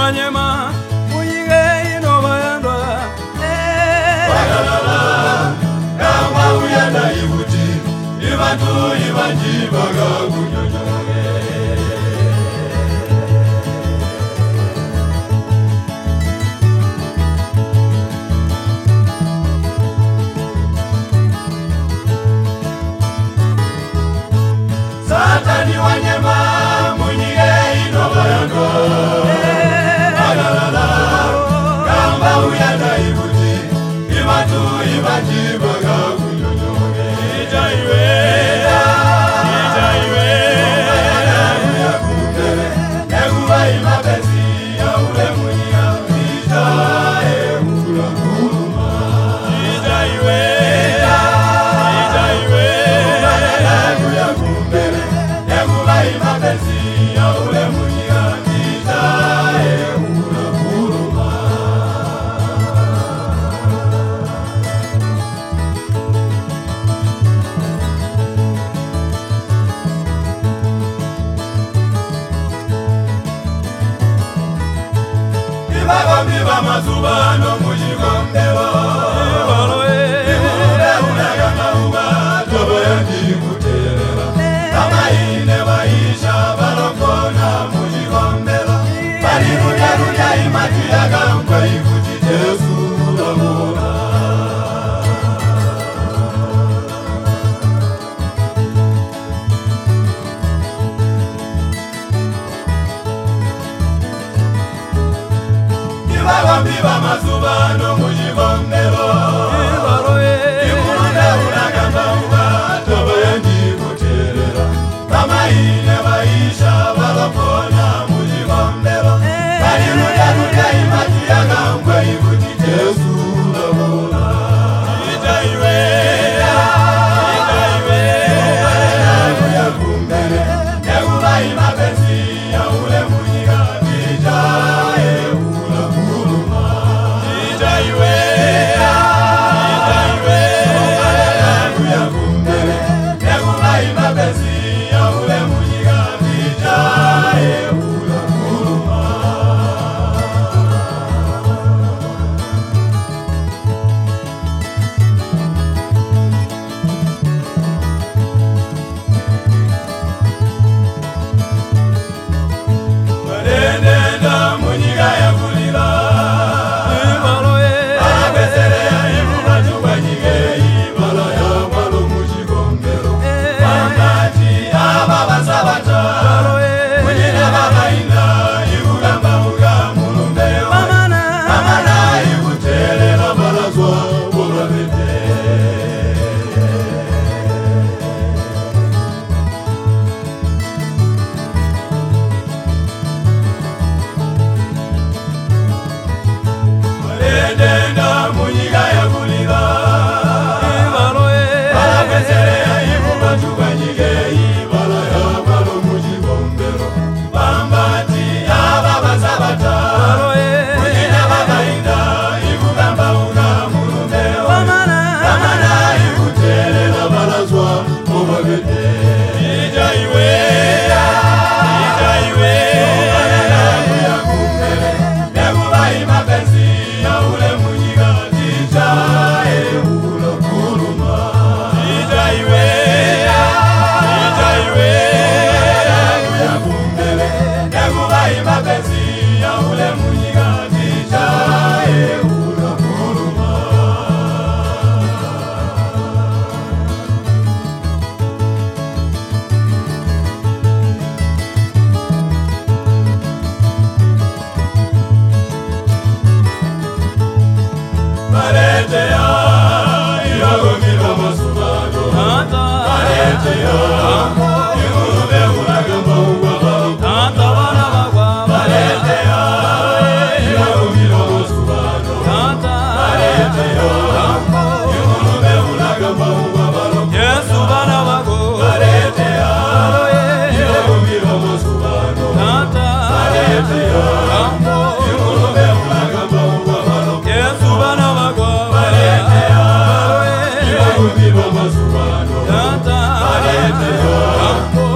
wanyema munyige ino bayandwa bagalala kama uyanda ibuti ibatu ibanji bagagunyonyoge Satani wanyema munyige ino bayandwa bagalala kama uyanda ibuti ibatu ibanji bagagunyonyoge ijaiwe Neguba imapesi ya ule munya ijae ula kuluma ijaiwe Neguba imapesi ya ule munya ijae ula kuluma Biba mazubano mujikombero Ibule unagama uba Tobo yangi kuterera Kama ine waisha balokona mujikombero Bali ruja imati yaga mkwa ikuti Jesu ulamura Biba mazubano mujikombero Ibule unagama uba Tobo yangi kuterera Kama ine waisha balokona mujikombero Bali ruja imati yaga mkwa ikuti Jesu ulamura Ijaiwe Neguba imapesi ya ule munyika Ijae ula kuluma Ijaiwe Neguba imapesi ya ule munyika Ijae ula kuluma Nenda munyiga ya kulila Abesere ya ibuba chubanyige Ibala ya mwalo mujikombero Wangati ababa sabata Munyina baba ina Igugamba uga mulumbewe Mamana igutelela balazwa Bolabete Nenda munyiga ya kulila Abesere ya ibuba chubanyige Ibala ya mwalo mujikombero Wangati ababa sabata Munyina baba ina Igugamba uga mulumbewe Mamana igutelela balazwa Bolabete Ijaiwe Neguba imapesi ya ule munyiga Ijae ula kuluma Ijaiwe Neguba imapesi ya ule munyiga Ijae ula kuluma Maletea, iwago kila masubado Maletea, igurube unagamba ugwa Maletea, iwago kila masubado Maletea, igurube unagamba ugwa Yesu bana wago Maletea, iwago kila masubado Maletea, igurube unagamba ugwa Yesu bana wago Maletea, iwago kila masubado Maletea,